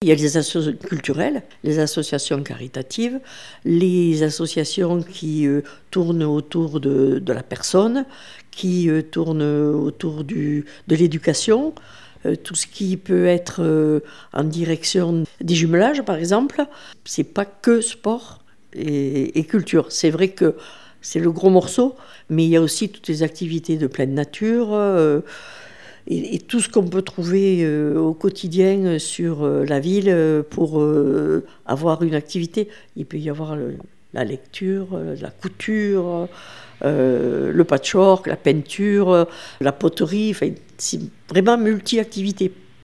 Il y a les associations culturelles, les associations caritatives, les associations qui tournent autour de la personne, qui tournent autour de l'éducation, tout ce qui peut être en direction des jumelages par exemple. C'est pas que sport et culture. C'est vrai que c'est le gros morceau, mais il y a aussi toutes les activités de pleine nature. Et tout ce qu'on peut trouver au quotidien sur la ville pour avoir une activité. Il peut y avoir la lecture, la couture, le patchwork, la peinture, la poterie. Enfin, c'est vraiment multi-activité.